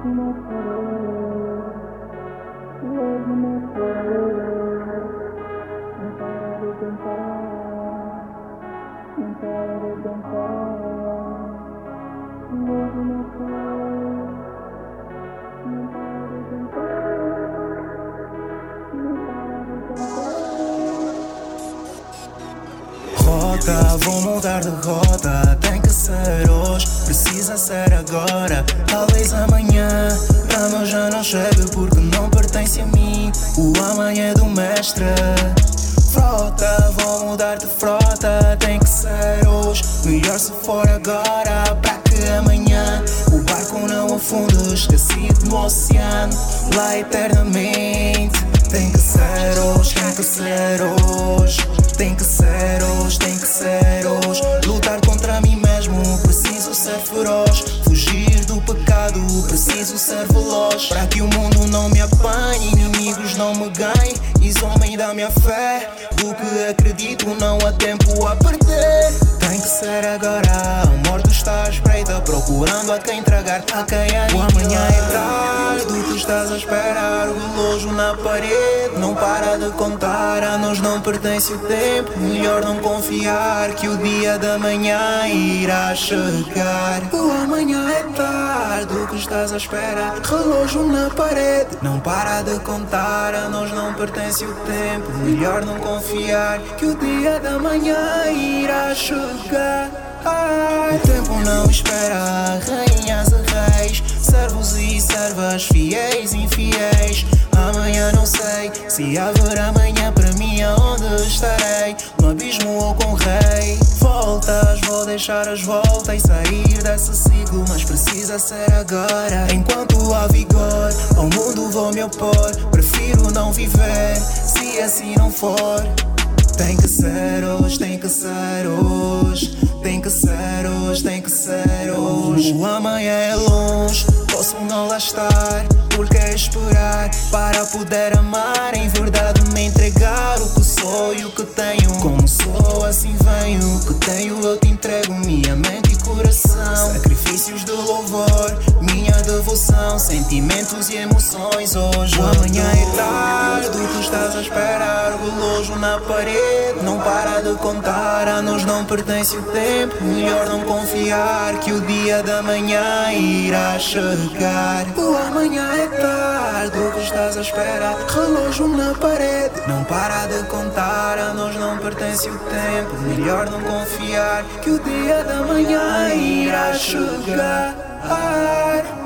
Rota, vou mudar de rota, tem que ser hoje, precisa ser agora, talvez amanhã. Ama já não chega porque não pertence a mim, o amanhã é do mestre. Frota, vou mudar de frota, tem que ser hoje, melhor se for agora, para que amanhã o barco não afunde, esquecido no oceano, lá eternamente. Tem que ser hoje, tem que ser hoje, tem que ser hoje, tem que ser hoje. Lutar contra mim mesmo, preciso ser feroz, fugir do pecado, preciso ser veloz, para que o mundo não me apanhe, inimigos não me ganhem, isolem da minha fé, do que acredito não há tempo a perder. Tem que ser agora, a morte está à espreita, procurando a quem tragar, a quem aniquilar. O amanhã é tarde, tu estás a esperar, o relógio na parede não para de contar, a nós não pertence o tempo, melhor não confiar que o dia da manhã irá chegar. O amanhã é tarde, o que estás a esperar, relógio na parede não para de contar, a nós não pertence o tempo, melhor não confiar que o dia da manhã irá chegar. O tempo não espera, rainhas e reis, servos e servas, fiéis e infiéis. Amanhã não sei se haverá amanhã, para mim aonde estarei, no abismo ou com o rei. Voltas, vou deixar as voltas e sair desse ciclo, mas precisa ser agora, enquanto há vigor, ao mundo vou me opor, prefiro não viver, se assim não for. Tem que ser hoje, tem que ser hoje, tem que ser hoje, tem que ser hoje. O amanhã é longe, posso não lá estar, porque esperar para poder amar, em verdade me entregar o que sou e o que tenho. Como sou, assim venho, o que tenho eu te entrego, minha mente e coração, sacrifícios de louvor, minha devoção, sentimentos e emoções hoje. O amanhã é tarde, tu estás a esperar, o relógio na parede não para de contar, a nós não pertence o tempo, melhor não confiar que o dia da manhã irá chegar. O amanhã é tarde, o que estás a esperar, relógio na parede não para de contar, a nós não pertence o tempo, melhor não confiar que o dia da manhã irá chegar.